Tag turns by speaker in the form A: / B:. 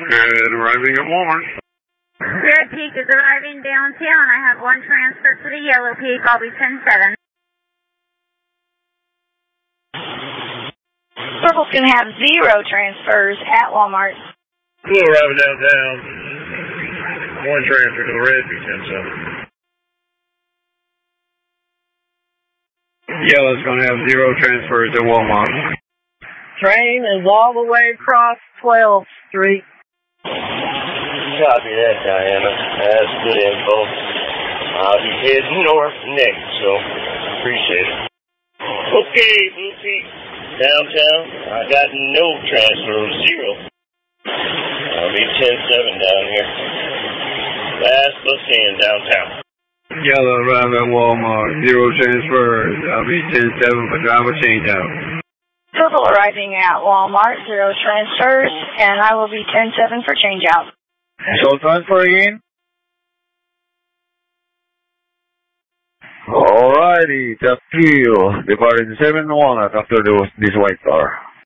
A: Good, arriving at Walmart.
B: Red Peak is arriving downtown. I have one transfer to the Yellow Peak. I'll be 10-7.
C: Purple's going to have 0 transfers at Walmart.
A: Blue arriving downtown. One transfer to the Red Peak, 10-7. Yellow's going to have 0 transfers at Walmart.
D: Train is all the way across 12th Street.
E: Copy that, Diana. That's good info. I'll be heading north next, so appreciate it. Okay, Blue Peak, downtown. I got no transfer, 0. I'll be 10-7 down here. Last bus in downtown.
A: Yellow arriving at Walmart, 0 transfers. I'll be 10-7 for driver changeout.
C: Purple arriving at Walmart, 0 transfers, and I will be 10-7 for changeout.
F: So transfer again. Alrighty, Tapio, departing 7-1 after this white car.